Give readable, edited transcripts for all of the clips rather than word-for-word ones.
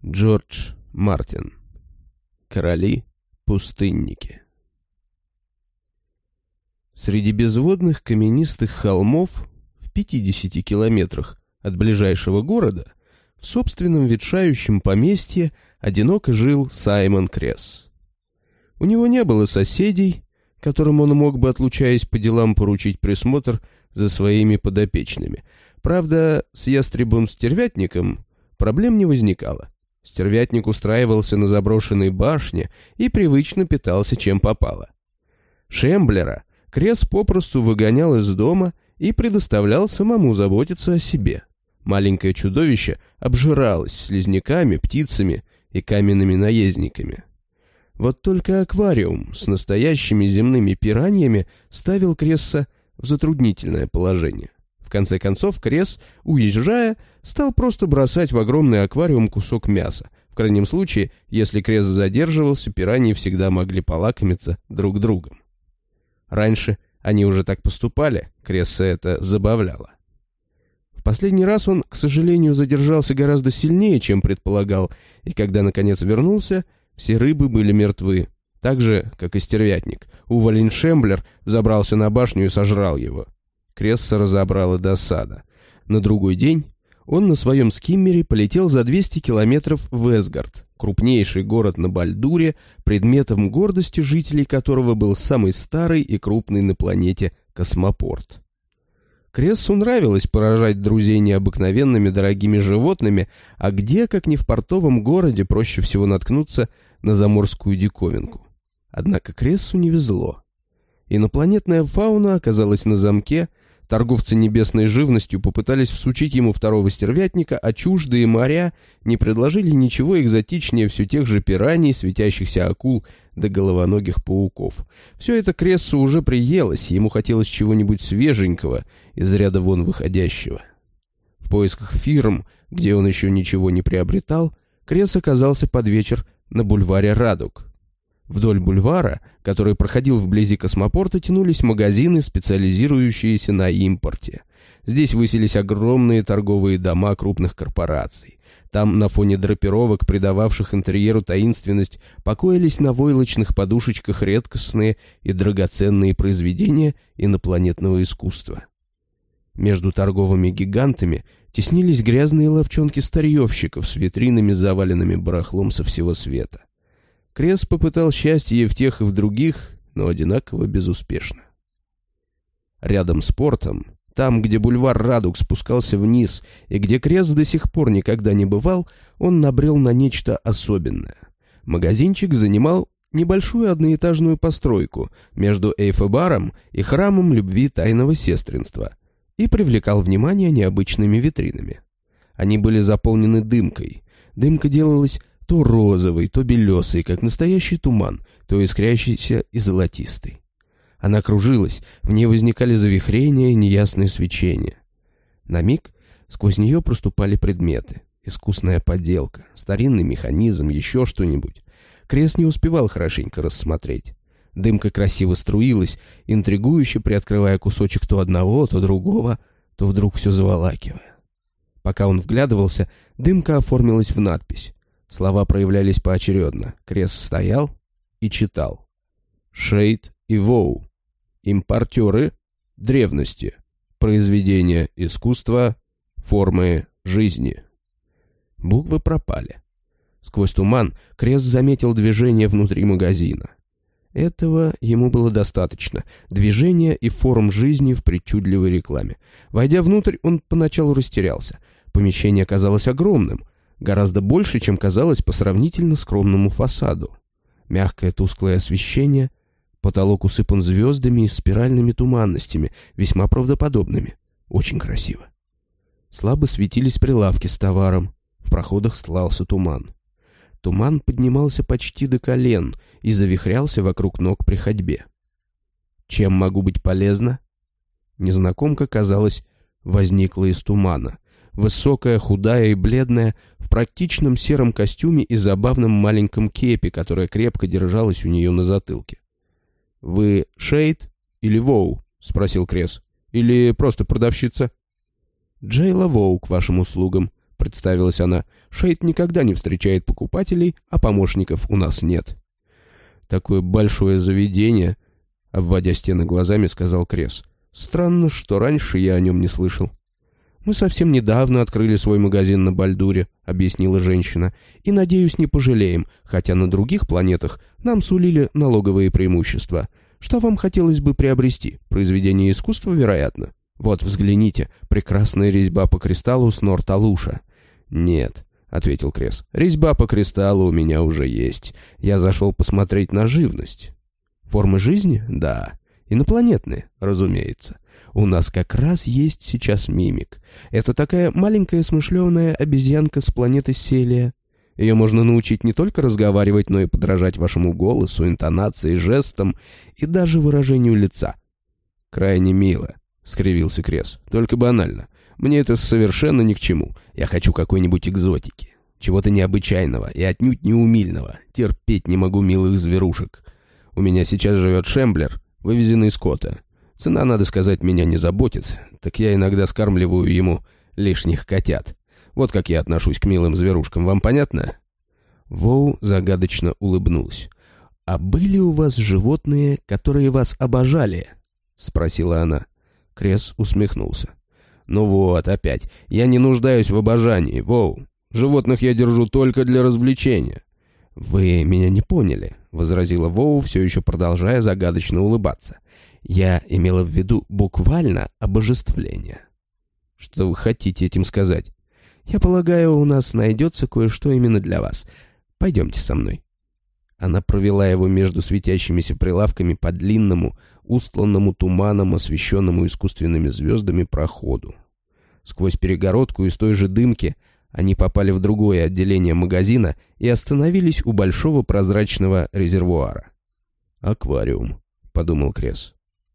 Джордж Мартин. Короли-пустынники. Среди безводных каменистых холмов в 50 километрах от ближайшего города в собственном ветшающем поместье одиноко жил Саймон Кресс. У него не было соседей, которым он мог бы, отлучаясь по делам, поручить присмотр за своими подопечными. Правда, с ястребом-стервятником проблем не возникало. Стервятник устраивался на заброшенной башне и привычно питался чем попало. Шемблера Кресс попросту выгонял из дома и предоставлял самому заботиться о себе. Маленькое чудовище обжиралось слизняками, птицами и каменными наездниками. Вот только аквариум с настоящими земными пираньями ставил Кресса в затруднительное положение. В конце концов, Кресс, уезжая, стал просто бросать в огромный аквариум кусок мяса. В крайнем случае, если Кресс задерживался, пираньи всегда могли полакомиться друг другом. Раньше они уже так поступали, Кресса это забавляло. В последний раз он, к сожалению, задержался гораздо сильнее, чем предполагал, и когда наконец вернулся, все рыбы были мертвы. Так же, как и стервятник, уволень Шемблер взобрался на башню и сожрал его. Кресса разобрала досада. На другой день он на своем скиммере полетел за 200 километров в Эсгард, крупнейший город на Бальдуре, предметом гордости жителей которого был самый старый и крупный на планете космопорт. Крессу нравилось поражать друзей необыкновенными дорогими животными, а где, как не в портовом городе, проще всего наткнуться на заморскую диковинку. Однако Крессу не везло. Инопланетная фауна оказалась на замке. Торговцы небесной живностью попытались всучить ему второго стервятника, а чуждые моря не предложили ничего экзотичнее все тех же пираний, светящихся акул да головоногих пауков. Все это Крессу уже приелось, ему хотелось чего-нибудь свеженького, из ряда вон выходящего. В поисках фирм, где он еще ничего не приобретал, Кресс оказался под вечер на бульваре Радуг. Вдоль бульвара, который проходил вблизи космопорта, тянулись магазины, специализирующиеся на импорте. Здесь высились огромные торговые дома крупных корпораций. Там, на фоне драпировок, придававших интерьеру таинственность, покоились на войлочных подушечках редкостные и драгоценные произведения инопланетного искусства. Между торговыми гигантами теснились грязные ловчонки старьевщиков с витринами, заваленными барахлом со всего света. Кресс попытал счастье в тех и в других, но одинаково безуспешно. Рядом с портом, там, где бульвар Радуг спускался вниз и где Кресс до сих пор никогда не бывал, он набрел на нечто особенное. Магазинчик занимал небольшую одноэтажную постройку между Эйфебаром и храмом любви тайного сестринства и привлекал внимание необычными витринами. Они были заполнены дымкой. Дымка делалась то розовый, то белесый, как настоящий туман, то искрящийся и золотистый. Она кружилась, в ней возникали завихрения и неясные свечения. На миг сквозь нее проступали предметы. Искусная поделка, старинный механизм, еще что-нибудь. Кресс не успевал хорошенько рассмотреть. Дымка красиво струилась, интригующе приоткрывая кусочек то одного, то другого, то вдруг все заволакивая. Пока он вглядывался, дымка оформилась в надпись. Слова проявлялись поочередно. Кресс стоял и читал. «Шейд и Воу. Импортеры древности. Произведения искусства. Формы жизни». Буквы пропали. Сквозь туман Кресс заметил движение внутри магазина. Этого ему было достаточно. Движения и форм жизни в причудливой рекламе. Войдя внутрь, он поначалу растерялся. Помещение казалось огромным. Гораздо больше, чем казалось по сравнительно скромному фасаду. Мягкое тусклое освещение, потолок усыпан звездами и спиральными туманностями, весьма правдоподобными. Очень красиво. Слабо светились прилавки с товаром, в проходах стлался туман. Туман поднимался почти до колен и завихрялся вокруг ног при ходьбе. «Чем могу быть полезна?» Незнакомка, казалось, возникла из тумана. Высокая, худая и бледная, в практичном сером костюме и забавном маленьком кепе, которая крепко держалась у нее на затылке. «Вы Шейд или Воу?» — спросил Кресс. «Или просто продавщица?» «Джейла Воу к вашим услугам», — представилась она. «Шейд никогда не встречает покупателей, а помощников у нас нет». «Такое большое заведение», — обводя стены глазами, сказал Крес. «Странно, что раньше я о нем не слышал». «Мы совсем недавно открыли свой магазин на Бальдуре», — объяснила женщина, «и, надеюсь, не пожалеем, хотя на других планетах нам сулили налоговые преимущества. Что вам хотелось бы приобрести? Произведение искусства, вероятно? Вот, взгляните, прекрасная резьба по кристаллу с Норт-Алуша». «Нет», — ответил Крес, — «резьба по кристаллу у меня уже есть. Я зашел посмотреть на живность». «Формы жизни? Да. Инопланетные, разумеется. У нас как раз есть сейчас мимик. Это такая маленькая смышленая обезьянка с планеты Селия. Ее можно научить не только разговаривать, но и подражать вашему голосу, интонации, жестам и даже выражению лица». «Крайне мило», — скривился Крес. «Только банально. Мне это совершенно ни к чему. Я хочу какой-нибудь экзотики. Чего-то необычайного и отнюдь неумильного. Терпеть не могу милых зверушек. У меня сейчас живет Шемблер, вывезенный из Кота. Цена, надо сказать, меня не заботит, так я иногда скармливаю ему лишних котят. Вот как я отношусь к милым зверушкам, вам понятно?» Воу загадочно улыбнулась. «А были у вас животные, которые вас обожали?» — спросила она. Крес усмехнулся. «Ну вот, опять. Я не нуждаюсь в обожании, Воу. Животных я держу только для развлечения». «Вы меня не поняли», — возразила Воу, все еще продолжая загадочно улыбаться. «Я имела в виду буквально обожествление». «Что вы хотите этим сказать?» «Я полагаю, у нас найдется кое-что именно для вас. Пойдемте со мной». Она провела его между светящимися прилавками по длинному, устланному туманом, освещенному искусственными звездами проходу. Сквозь перегородку из той же дымки они попали в другое отделение магазина и остановились у большого прозрачного резервуара. «Аквариум», — подумал Крес.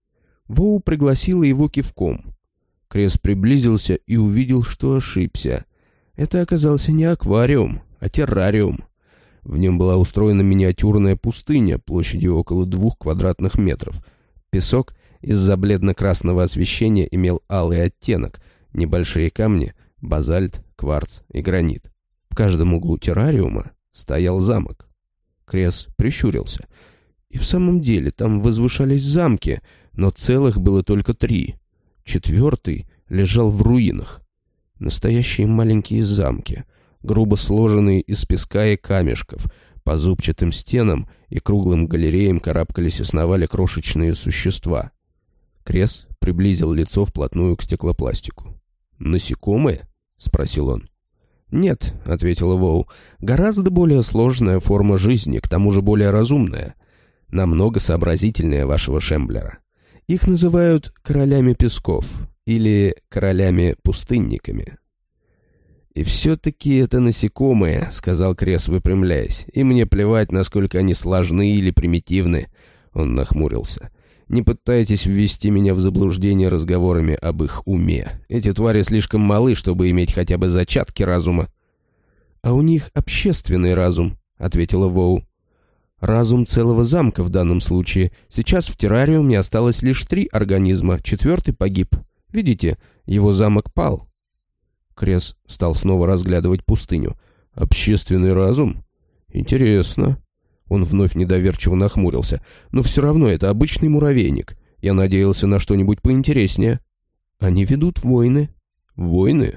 Воу пригласила его кивком. Крес приблизился и увидел, что ошибся. Это оказался не аквариум, а террариум. В нем была устроена миниатюрная пустыня площадью около 2 квадратных метров. Песок из-за бледно-красного освещения имел алый оттенок, небольшие камни, базальт, кварц и гранит. В каждом углу террариума стоял замок. Крес прищурился. И в самом деле там возвышались замки, но целых было только 3. 4 лежал в руинах. Настоящие маленькие замки, грубо сложенные из песка и камешков. По зубчатым стенам и круглым галереям карабкались и сновали крошечные существа. Крес приблизил лицо вплотную к стеклопластику. «Насекомые?» — спросил он. «Нет», — ответила Воу, — «гораздо более сложная форма жизни, к тому же более разумная. Намного сообразительнее вашего Шемблера. Их называют королями песков или королями-пустынниками». «И все-таки это насекомые», — сказал Крес, выпрямляясь, — «и мне плевать, насколько они сложны или примитивны». Он нахмурился. «Не пытайтесь ввести меня в заблуждение разговорами об их уме. Эти твари слишком малы, чтобы иметь хотя бы зачатки разума». «А у них общественный разум», — ответила Воу. «Разум целого замка в данном случае. Сейчас в террариуме осталось лишь 3 организма, 4 погиб. Видите, его замок пал». Крес стал снова разглядывать пустыню. «Общественный разум? Интересно». Он вновь недоверчиво нахмурился. «Но все равно это обычный муравейник. Я надеялся на что-нибудь поинтереснее». «Они ведут войны». «Войны?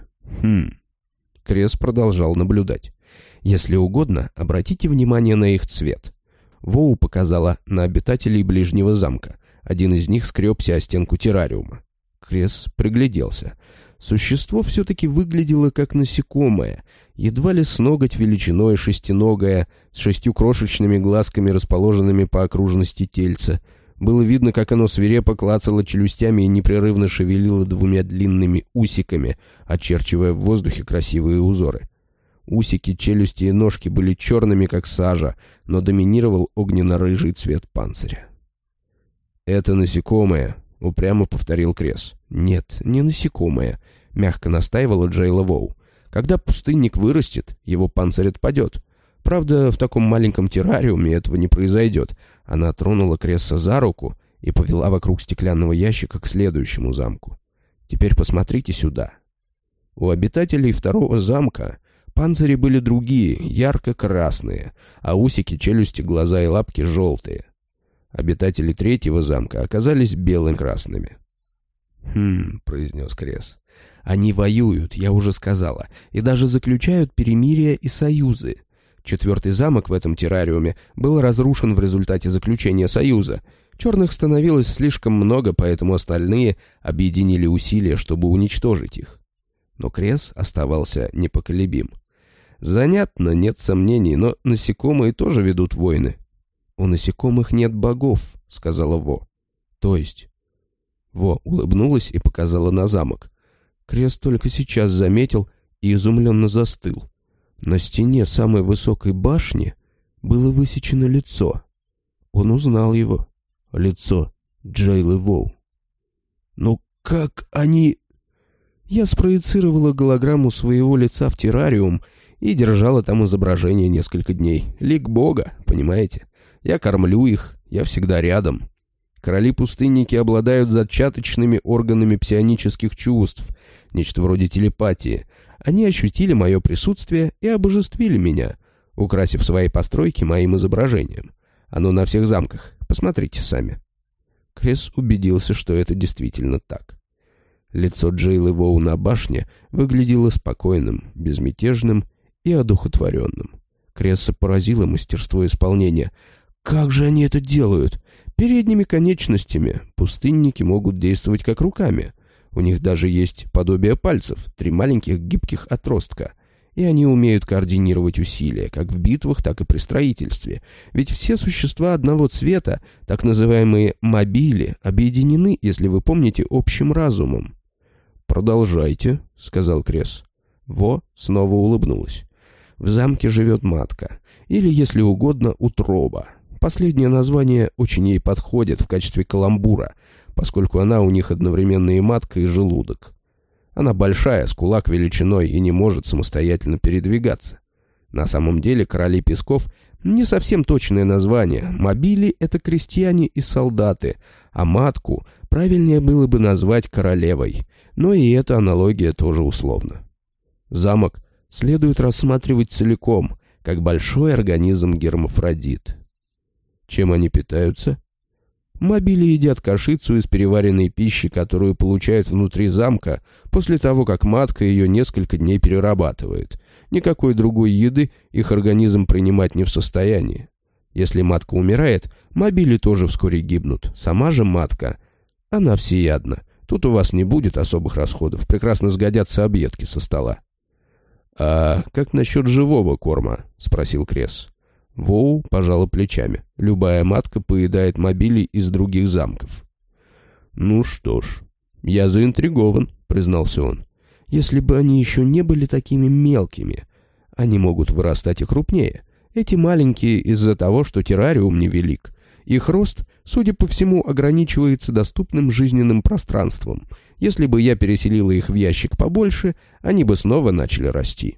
Крес продолжал наблюдать. «Если угодно, обратите внимание на их цвет». Воу показала на обитателей ближнего замка. Один из них скребся о стенку террариума. Крес пригляделся. Существо все-таки выглядело как насекомое, едва ли с ноготь величиной шестиногое, с 6 крошечными глазками, расположенными по окружности тельца. Было видно, как оно свирепо клацало челюстями и непрерывно шевелило 2 длинными усиками, очерчивая в воздухе красивые узоры. Усики, челюсти и ножки были черными, как сажа, но доминировал огненно-рыжий цвет панциря. «Это насекомое», — упрямо повторил Крес. «Нет, не насекомое», — мягко настаивала Джейла Воу. «Когда пустынник вырастет, его панцирь отпадет. Правда, в таком маленьком террариуме этого не произойдет». Она тронула Кресса за руку и повела вокруг стеклянного ящика к следующему замку. «Теперь посмотрите сюда». У обитателей второго замка панцири были другие, ярко-красные, а усики, челюсти, глаза и лапки желтые. Обитатели третьего замка оказались бело-красными. Произнес Кресс. «Они воюют, я уже сказала, и даже заключают перемирия и союзы. Четвертый замок в этом террариуме был разрушен в результате заключения союза. Черных становилось слишком много, поэтому остальные объединили усилия, чтобы уничтожить их». Но Кресс оставался непоколебим. «Занятно, нет сомнений, но насекомые тоже ведут войны». «У насекомых нет богов», — сказала Во. «То есть?» Во улыбнулась и показала на замок. Кресс только сейчас заметил и изумленно застыл. На стене самой высокой башни было высечено лицо. Он узнал его. Лицо Джейлы Воу. «Ну как они...» Я спроецировала голограмму своего лица в террариум и держала там изображение несколько дней. Лик Бога, понимаете? Я кормлю их, я всегда рядом. Короли-пустынники обладают зачаточными органами псионических чувств, нечто вроде телепатии. Они ощутили мое присутствие и обожествили меня, украсив свои постройки моим изображением. Оно на всех замках, посмотрите сами». Кресс убедился, что это действительно так. Лицо Джейлы Воу на башне выглядело спокойным, безмятежным и одухотворенным. Кресса поразило мастерство исполнения. «Как же они это делают? Передними конечностями пустынники могут действовать как руками. У них даже есть подобие пальцев, 3 маленьких гибких отростка. И они умеют координировать усилия, как в битвах, так и при строительстве. Ведь все существа одного цвета, так называемые мобили, объединены, если вы помните, общим разумом». «Продолжайте», — сказал Кресс. Во снова улыбнулась. «В замке живет матка, или, если угодно, утроба. Последнее название очень ей подходит в качестве каламбура, поскольку она у них одновременно и матка, и желудок. Она большая, с кулак величиной, и не может самостоятельно передвигаться. На самом деле короли песков не совсем точное название. Мобили — это крестьяне и солдаты, а матку правильнее было бы назвать королевой, но и эта аналогия тоже условна. Замок следует рассматривать целиком, как большой организм гермафродит. Чем они питаются? Мобили едят кашицу из переваренной пищи, которую получают внутри замка после того, как матка ее несколько дней перерабатывает. Никакой другой еды их организм принимать не в состоянии. Если матка умирает, мобили тоже вскоре гибнут. Сама же матка, она всеядна. Тут у вас не будет особых расходов, прекрасно сгодятся объедки со стола. «А как насчет живого корма?» — спросил Кресс. Воу пожала плечами. «Любая матка поедает мобилей из других замков». «Ну что ж, я заинтригован», — признался он. «Если бы они еще не были такими мелкими, они могут вырастать и крупнее. Эти маленькие из-за того, что террариум невелик. Их рост, судя по всему, ограничивается доступным жизненным пространством. Если бы я переселила их в ящик побольше, они бы снова начали расти».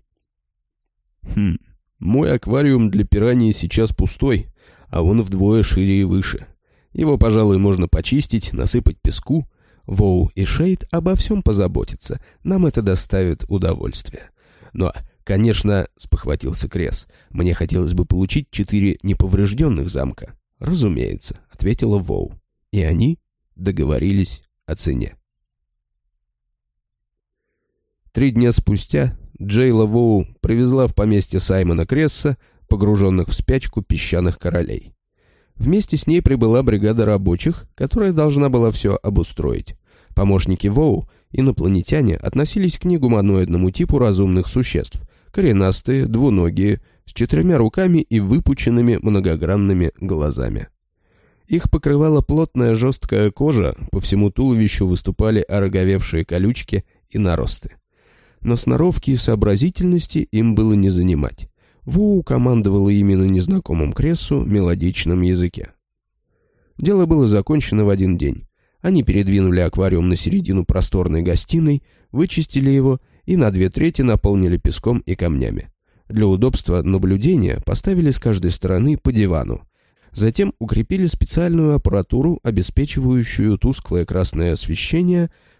«Мой аквариум для пираний сейчас пустой, а он вдвое шире и выше. Его, пожалуй, можно почистить, насыпать песку. Воу и Шейд обо всем позаботятся. Нам это доставит удовольствие. Но, конечно, — спохватился Кресс, — мне хотелось бы получить 4 неповрежденных замка». «Разумеется», — ответила Воу. И они договорились о цене. 3 дня спустя Джейла Воу привезла в поместье Саймона Кресса погруженных в спячку песчаных королей. Вместе с ней прибыла бригада рабочих, которая должна была все обустроить. Помощники Воу, инопланетяне, относились к негуманоидному типу разумных существ, коренастые, двуногие, с 4 руками и выпученными многогранными глазами. Их покрывала плотная жесткая кожа, по всему туловищу выступали ороговевшие колючки и наросты. Но сноровки и сообразительности им было не занимать. Воу командовала ими на незнакомом Крессу мелодичном языке. Дело было закончено в один день. Они передвинули аквариум на середину просторной гостиной, вычистили его и на 2/3 наполнили песком и камнями. Для удобства наблюдения поставили с каждой стороны по дивану. Затем укрепили специальную аппаратуру, обеспечивающую тусклое красное освещение,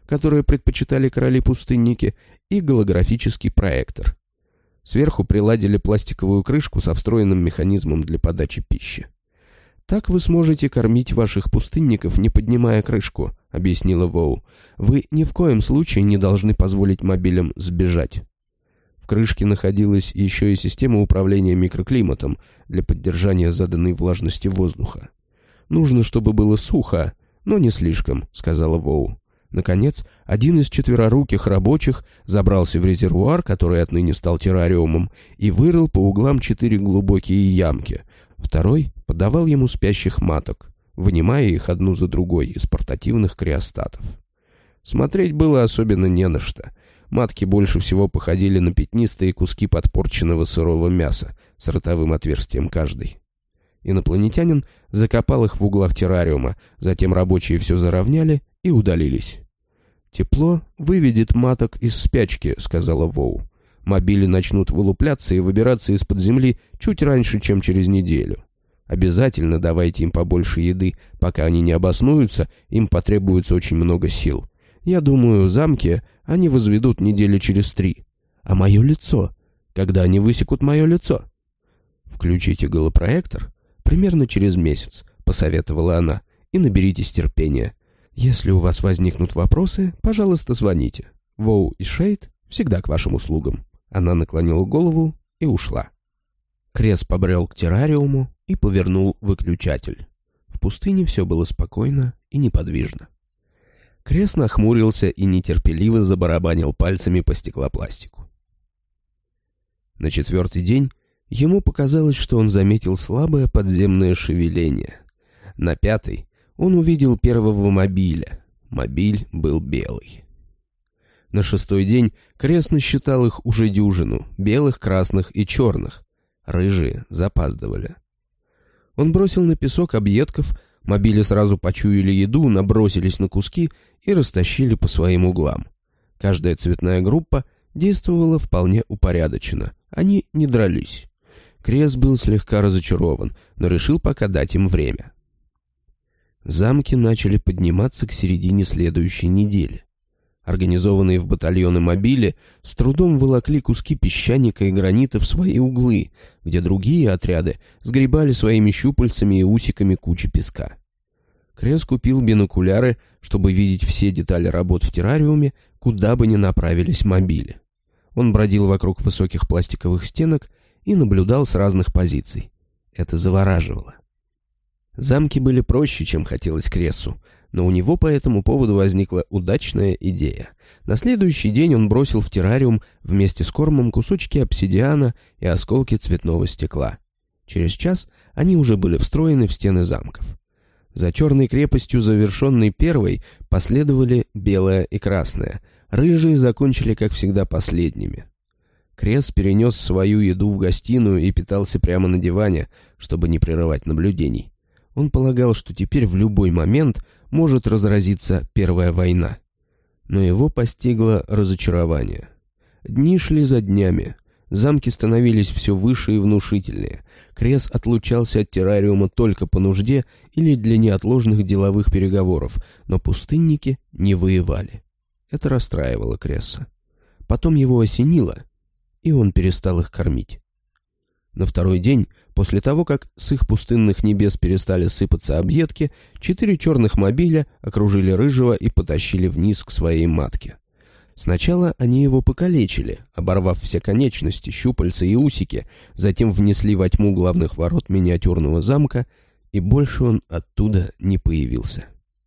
которое предпочитали короли-пустынники, и голографический проектор. Сверху приладили пластиковую крышку со встроенным механизмом для подачи пищи. «Так вы сможете кормить ваших пустынников, не поднимая крышку», — объяснила Воу. «Вы ни в коем случае не должны позволить мобилям сбежать». В крышке находилась еще и система управления микроклиматом для поддержания заданной влажности воздуха. «Нужно, чтобы было сухо, но не слишком», — сказала Воу. Наконец, один из четвероруких рабочих забрался в резервуар, который отныне стал террариумом, и вырыл по углам 4 глубокие ямки. Второй подавал ему спящих маток, вынимая их одну за другой из портативных криостатов. Смотреть было особенно не на что. Матки больше всего походили на пятнистые куски подпорченного сырого мяса с ротовым отверстием каждой. Инопланетянин закопал их в углах террариума, затем рабочие все заровняли и удалились. «Тепло выведет маток из спячки», — сказала Воу. «Мобили начнут вылупляться и выбираться из-под земли чуть раньше, чем через неделю. Обязательно давайте им побольше еды. Пока они не обоснуются, им потребуется очень много сил. Я думаю, замки они возведут недели через 3. А мое лицо? Когда они высекут мое лицо?» «Включите голопроектор примерно через месяц», — посоветовала она, — «и наберитесь терпения. Если у вас возникнут вопросы, пожалуйста, звоните. Воу и Шейд всегда к вашим услугам». Она наклонила голову и ушла. Крес побрел к террариуму и повернул выключатель. В пустыне все было спокойно и неподвижно. Крес нахмурился и нетерпеливо забарабанил пальцами по стеклопластику. На 4-й день ему показалось, что он заметил слабое подземное шевеление. На 5-й он увидел первого мобиля. Мобиль был белый. На 6-й день Крес насчитал их уже дюжину, белых, красных и черных. Рыжие запаздывали. Он бросил на песок объедков, мобили сразу почуяли еду, набросились на куски и растащили по своим углам. Каждая цветная группа действовала вполне упорядоченно. Они не дрались. Крес был слегка разочарован, но решил пока дать им время. Замки начали подниматься к середине следующей недели. Организованные в батальоны мобили с трудом волокли куски песчаника и гранита в свои углы, где другие отряды сгребали своими щупальцами и усиками кучи песка. Крес купил бинокуляры, чтобы видеть все детали работ в террариуме, куда бы ни направились мобили. Он бродил вокруг высоких пластиковых стенок и наблюдал с разных позиций. Это завораживало. Замки были проще, чем хотелось Кресу, но у него по этому поводу возникла удачная идея. На следующий день он бросил в террариум вместе с кормом кусочки обсидиана и осколки цветного стекла. Через час они уже были встроены в стены замков. За черной крепостью, завершенной первой, последовали белая и красная. Рыжие закончили, как всегда, последними. Крес перенес свою еду в гостиную и питался прямо на диване, чтобы не прерывать наблюдений. Он полагал, что теперь в любой момент может разразиться Первая война. Но его постигло разочарование. Дни шли за днями. Замки становились все выше и внушительнее. Крес отлучался от террариума только по нужде или для неотложных деловых переговоров, но пустынники не воевали. Это расстраивало Креса. Потом его осенило, и он перестал их кормить. На 2-й день, после того, как с их пустынных небес перестали сыпаться объедки, 4 черных мобиля окружили Рыжего и потащили вниз к своей матке. Сначала они его покалечили, оборвав все конечности, щупальца и усики, затем внесли во тьму главных ворот миниатюрного замка, и больше он оттуда не появился.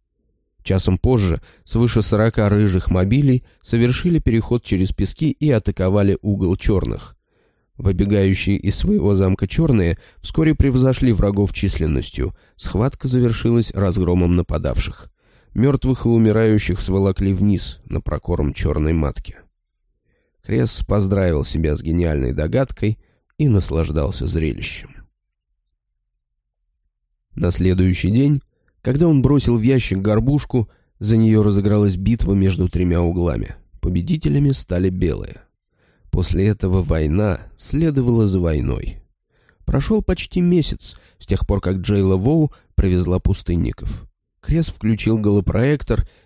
Часом позже свыше 40 рыжих мобилей совершили переход через пески и атаковали угол черных. Выбегающие из своего замка черные вскоре превзошли врагов численностью. Схватка завершилась разгромом нападавших. Мертвых и умирающих сволокли вниз на прокорм черной матки. Крес поздравил себя с гениальной догадкой и наслаждался зрелищем. На следующий день, когда он бросил в ящик горбушку, за нее разыгралась битва между 3 углами. Победителями стали белые. После этого война следовала за войной. Прошел почти месяц с тех пор, как Джейла Воу привезла пустынников. Крес включил голопроектор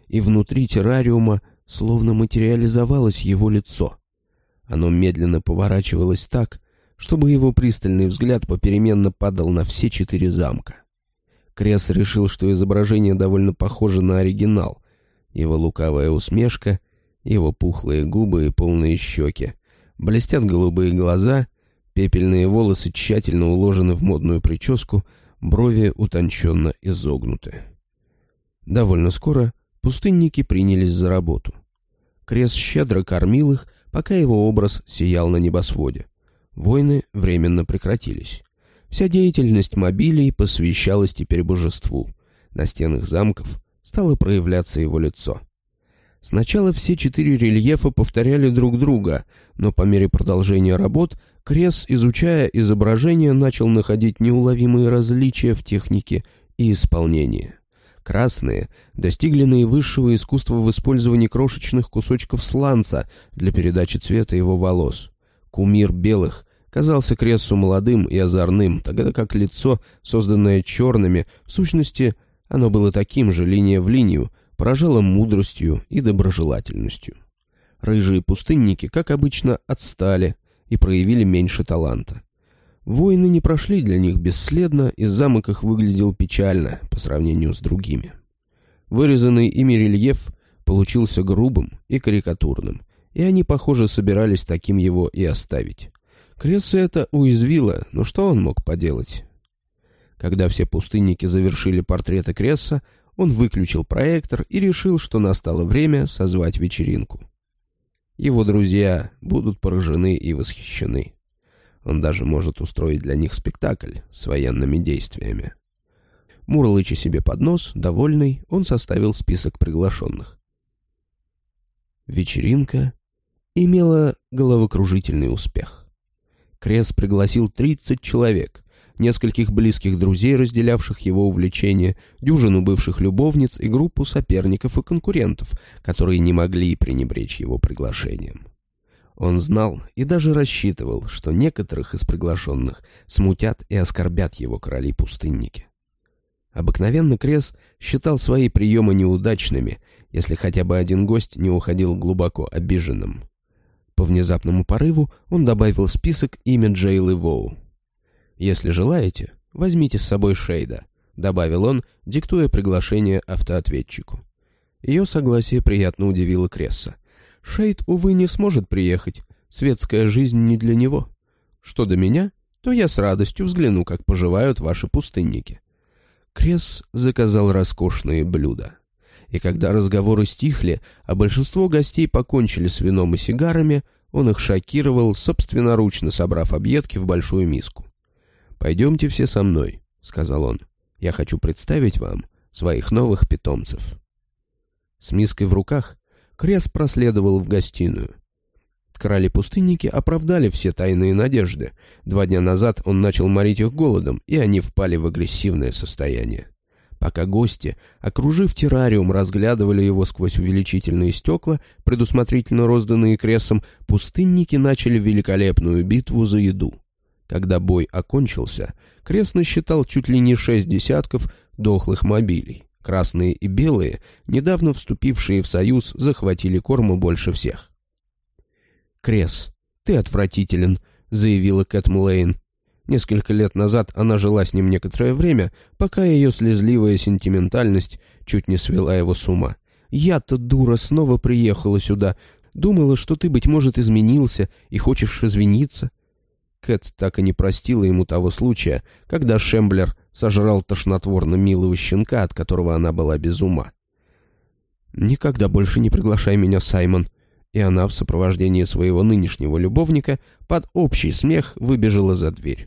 и внутри террариума словно материализовалось его лицо. Оно медленно поворачивалось так, чтобы его пристальный взгляд попеременно падал на все 4 замка. Кресс решил, что изображение довольно похоже на оригинал. Его лукавая усмешка, его пухлые губы и полные щеки, блестят голубые глаза, пепельные волосы тщательно уложены в модную прическу, брови утонченно изогнуты. Довольно скоро пустынники принялись за работу. Кресс щедро кормил их, пока его образ сиял на небосводе. Войны временно прекратились. Вся деятельность мобилей посвящалась теперь божеству. На стенах замков стало проявляться его лицо. Сначала все 4 рельефа повторяли друг друга, но по мере продолжения работ Кресс, изучая изображения, начал находить неуловимые различия в технике и исполнении. Красные достигли наивысшего искусства в использовании крошечных кусочков сланца для передачи цвета его волос. Кумир белых казался Крессу молодым и озорным, тогда как лицо, созданное черными, в сущности, оно было таким же, линия в линию, поражало мудростью и доброжелательностью. Рыжие пустынники, как обычно, отстали и проявили меньше таланта. Войны не прошли для них бесследно, и замок их выглядел печально по сравнению с другими. Вырезанный ими рельеф получился грубым и карикатурным, и они, похоже, собирались таким его и оставить. Кресса это уязвило, но что он мог поделать? Когда все пустынники завершили портреты Кресса, он выключил проектор и решил, что настало время созвать вечеринку. Его друзья будут поражены и восхищены. Он даже может устроить для них спектакль с военными действиями. Мурлыча себе под нос, довольный, он составил список приглашенных. Вечеринка имела головокружительный успех. Кресс пригласил 30 человек, нескольких близких друзей, разделявших его увлечения, дюжину бывших любовниц и группу соперников и конкурентов, которые не могли пренебречь его приглашением. Он знал и даже рассчитывал, что некоторых из приглашенных смутят и оскорбят его короли-пустынники. Обыкновенно Кресс считал свои приемы неудачными, если хотя бы один гость не уходил глубоко обиженным. По внезапному порыву он добавил в список имя Джейлы Воу. «Если желаете, возьмите с собой Шейда», — добавил он, диктуя приглашение автоответчику. Ее согласие приятно удивило Кресса. Шейд, увы, не сможет приехать. Светская жизнь не для него. Что до меня, то я с радостью взгляну, как поживают ваши пустынники. Кресс заказал роскошные блюда. И когда разговоры стихли, а большинство гостей покончили с вином и сигарами, он их шокировал, собственноручно собрав объедки в большую миску. «Пойдемте все со мной», — сказал он. «Я хочу представить вам своих новых питомцев». С миской в руках Кресс проследовал в гостиную. Короли-пустынники оправдали все тайные надежды. 2 дня назад он начал морить их голодом, и они впали в агрессивное состояние. Пока гости, окружив террариум, разглядывали его сквозь увеличительные стекла, предусмотрительно розданные Крессом, пустынники начали великолепную битву за еду. Когда бой окончился, Кресс насчитал чуть ли не 6 десятков дохлых мобилей. Красные и белые, недавно вступившие в союз, захватили корма больше всех. «Кресс, ты отвратителен», — заявила Кэт Млейн. Несколько лет назад она жила с ним некоторое время, пока ее слезливая сентиментальность чуть не свела его с ума. «Я-то, дура, снова приехала сюда. Думала, что ты, быть может, изменился и хочешь извиниться». Кэт так и не простила ему того случая, когда Шемблер сожрал тошнотворно милого щенка, от которого она была без ума. «Никогда больше не приглашай меня, Саймон». И она в сопровождении своего нынешнего любовника под общий смех выбежала за дверь.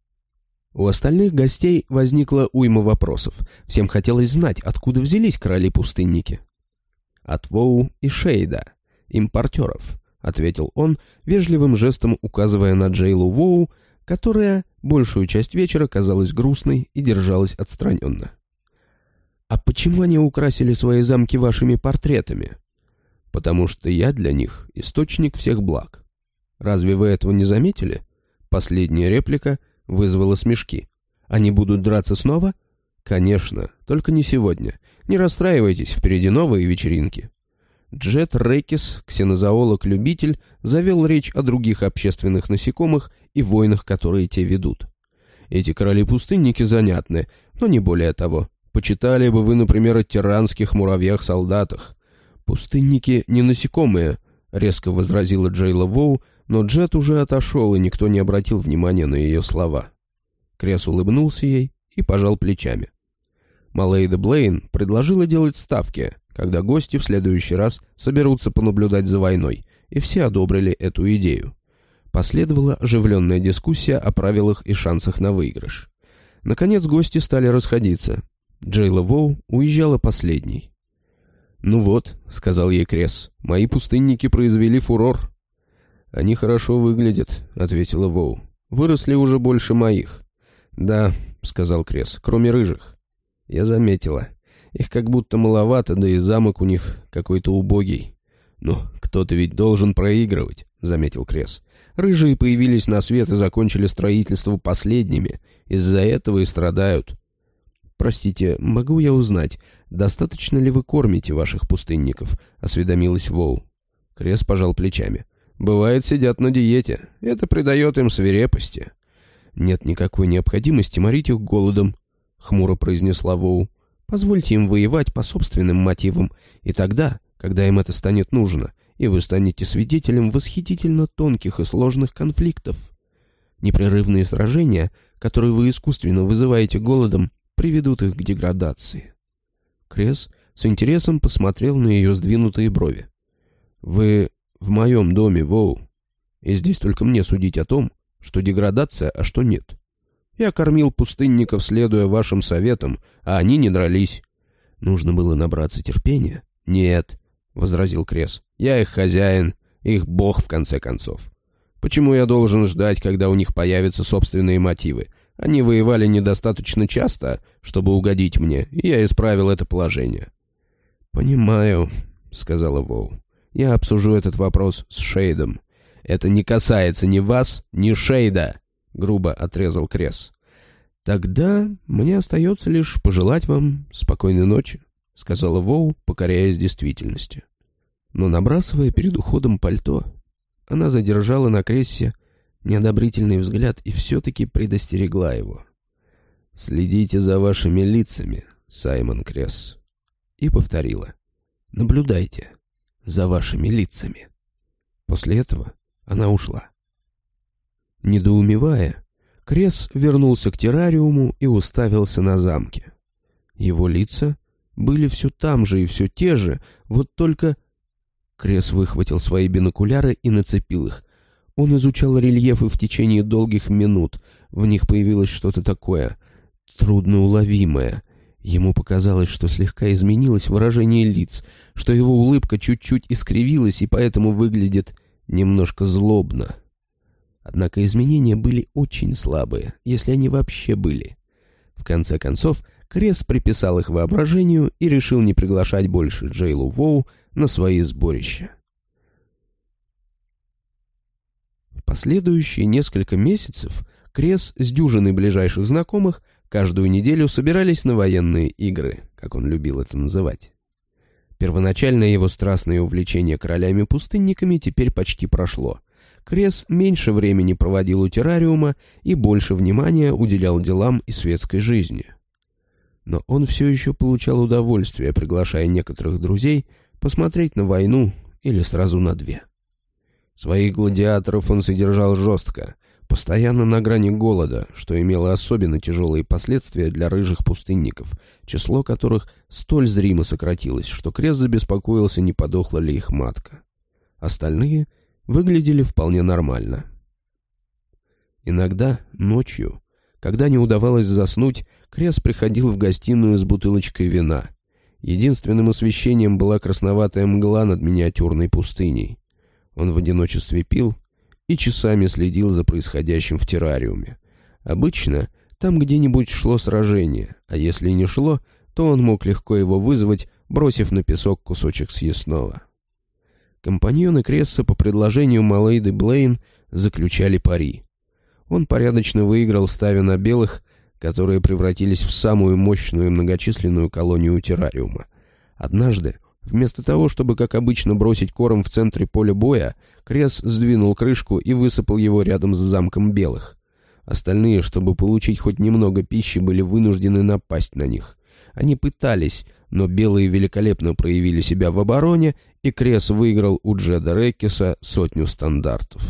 У остальных гостей возникла уйма вопросов. Всем хотелось знать, откуда взялись короли-пустынники. «От Воу и Шейда, импортеров», — ответил он, вежливым жестом указывая на Джейлу Воу, которая большую часть вечера казалась грустной и держалась отстраненно. «А почему они украсили свои замки вашими портретами?» «Потому что я для них источник всех благ. Разве вы этого не заметили?» Последняя реплика вызвала смешки. «Они будут драться снова?» «Конечно, Только не сегодня. Не расстраивайтесь, впереди новые вечеринки». Джет Рекис, ксенозоолог-любитель, завел речь о других общественных насекомых и войнах, которые те ведут. «Эти короли-пустынники занятны, но не более того. Почитали бы вы, например, о тиранских муравьях-солдатах». «Пустынники не насекомые», — резко возразила Джейла Воу, но Джет уже отошел, и никто не обратил внимания на ее слова. Крес улыбнулся ей и пожал плечами. Малейда Блейн предложила делать ставки, когда гости в следующий раз соберутся понаблюдать за войной, и все одобрили эту идею. Последовала оживленная дискуссия о правилах и шансах на выигрыш. Наконец гости стали расходиться. Джейла Воу уезжала последней. «Ну вот», — сказал ей Крес, — «мои пустынники произвели фурор». «Они хорошо выглядят», — ответила Воу. «Выросли уже больше моих». «Да», — сказал Крес, — «кроме рыжих». «Я заметила. Их как будто маловато, да и замок у них какой-то убогий». «Ну, кто-то ведь должен проигрывать», — заметил Крес. «Рыжие появились на свет и закончили строительство последними. Из-за этого и страдают». «Простите, могу я узнать, достаточно ли вы кормите ваших пустынников?» — осведомилась Воу. Крес пожал плечами. «Бывает, сидят на диете. Это придает им свирепости». «Нет никакой необходимости морить их голодом», — хмуро произнесла Воу. «Позвольте им воевать по собственным мотивам, и тогда, когда им это станет нужно, и вы станете свидетелем восхитительно тонких и сложных конфликтов. Непрерывные сражения, которые вы искусственно вызываете голодом, приведут их к деградации». Крес с интересом посмотрел на ее сдвинутые брови. «Вы в моем доме, Воу, и здесь только мне судить о том, что деградация, а что нет. Я кормил пустынников, следуя вашим советам, а они не дрались». «Нужно было набраться терпения?» «Нет», — возразил Крес, — «я их хозяин, их бог, в конце концов. Почему я должен ждать, когда у них появятся собственные мотивы? Они воевали недостаточно часто, чтобы угодить мне, и я исправил это положение». «Понимаю», — сказала Воу. «Я обсужу этот вопрос с Шейдом». «Это не касается ни вас, ни Шейда», — грубо отрезал Крес. «Тогда мне остается лишь пожелать вам спокойной ночи», — сказала Воу, покоряясь действительности. Но, набрасывая перед уходом пальто, она задержала на Крессе неодобрительный взгляд и все-таки предостерегла его. «Следите за вашими лицами, Саймон Кресс», и повторила: «Наблюдайте за вашими лицами». После этого она ушла. Недоумевая, Кресс вернулся к террариуму и уставился на замки. Его лица были все там же и все те же, вот только... Кресс выхватил свои бинокуляры и нацепил их. Он изучал рельефы в течение долгих минут. В них появилось что-то такое трудноуловимое. Ему показалось, что слегка изменилось выражение лиц, что его улыбка чуть-чуть искривилась и поэтому выглядит немножко злобно. Однако изменения были очень слабые, если они вообще были. В конце концов, Кресс приписал их воображению и решил не приглашать больше Джейлу Воу на свои сборища. В последующие несколько месяцев Кресс с дюжиной ближайших знакомых каждую неделю собирались на военные игры, как он любил это называть. Первоначальное его страстное увлечение королями-пустынниками теперь почти прошло. Кресс меньше времени проводил у террариума и больше внимания уделял делам и светской жизни. Но он все еще получал удовольствие, приглашая некоторых друзей посмотреть на войну или сразу на две. Своих гладиаторов он содержал жестко, постоянно на грани голода, что имело особенно тяжелые последствия для рыжих пустынников, число которых столь зримо сократилось, что Кресс забеспокоился, не подохла ли их матка. Остальные выглядели вполне нормально. Иногда, ночью, когда не удавалось заснуть, Кресс приходил в гостиную с бутылочкой вина. Единственным освещением была красноватая мгла над миниатюрной пустыней. Он в одиночестве пил и часами следил за происходящим в террариуме. Обычно там где-нибудь шло сражение, а если не шло, то он мог легко его вызвать, бросив на песок кусочек съестного. Компаньоны Кресса по предложению Малейды Блейн заключали пари. Он порядочно выиграл, ставя на белых, которые превратились в самую мощную и многочисленную колонию террариума. Однажды, вместо того, чтобы, как обычно, бросить корм в центре поля боя, Крес сдвинул крышку и высыпал его рядом с замком белых. Остальные, чтобы получить хоть немного пищи, были вынуждены напасть на них. Они пытались, но белые великолепно проявили себя в обороне, и Крес выиграл у Джеда Реккиса 100 стандартов.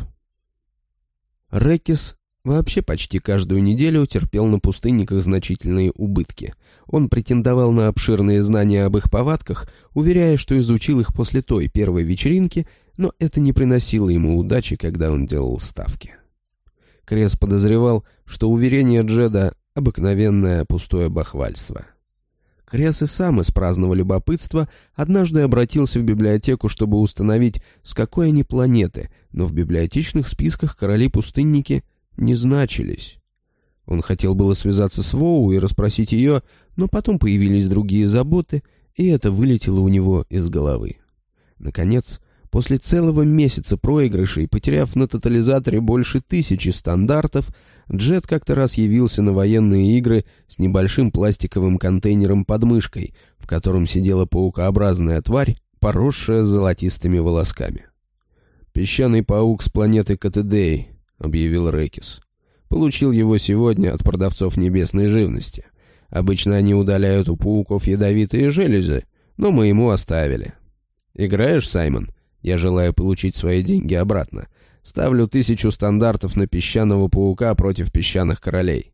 Реккис вообще почти каждую неделю терпел на пустынниках значительные убытки. Он претендовал на обширные знания об их повадках, уверяя, что изучил их после той первой вечеринки, но это не приносило ему удачи, когда он делал ставки. Крес подозревал, что уверение Джеда — обыкновенное пустое бахвальство. Крес и сам из праздного любопытства однажды обратился в библиотеку, чтобы установить, с какой они планеты, но в библиотечных списках короли-пустынники не значились. Он хотел было связаться с Воу и расспросить ее, но потом появились другие заботы, и это вылетело у него из головы. Наконец, после целого месяца проигрышей, потеряв на тотализаторе больше 1000 стандартов, Джед как-то раз явился на военные игры с небольшим пластиковым контейнером под мышкой, в котором сидела паукообразная тварь, поросшая золотистыми волосками. «Песчаный паук с планеты Катедей», — объявил Реккис. «Получил его сегодня от продавцов небесной живности. Обычно они удаляют у пауков ядовитые железы, но мы ему оставили. Играешь, Саймон? Я желаю получить свои деньги обратно. Ставлю 1000 стандартов на песчаного паука против песчаных королей».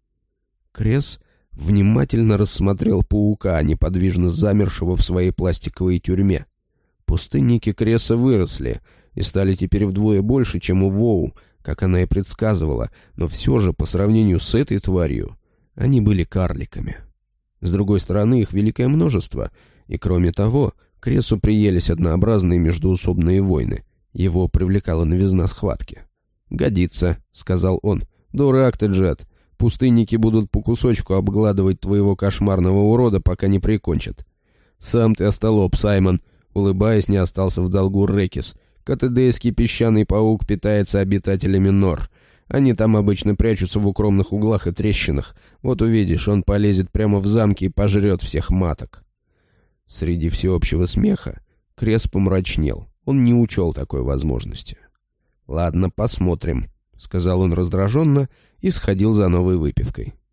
Крес внимательно рассмотрел паука, неподвижно замершего в своей пластиковой тюрьме. Пустынники Креса выросли и стали теперь вдвое больше, чем у Воу, как она и предсказывала, но все же, по сравнению с этой тварью, они были карликами. С другой стороны, их великое множество, и кроме того, Кресу приелись однообразные междоусобные войны. Его привлекала новизна схватки. «Годится», — сказал он. «Дурак ты, Джед. Пустынники будут по кусочку обгладывать твоего кошмарного урода, пока не прикончат». «Сам ты остолоп, Саймон», — улыбаясь, не остался в долгу Реккис. «Катедейский песчаный паук питается обитателями нор. Они там обычно прячутся в укромных углах и трещинах. Вот увидишь, он полезет прямо в замки и пожрет всех маток». Среди всеобщего смеха Крес помрачнел. Он не учел такой возможности. «Ладно, посмотрим», — сказал он раздраженно и сходил за новой выпивкой.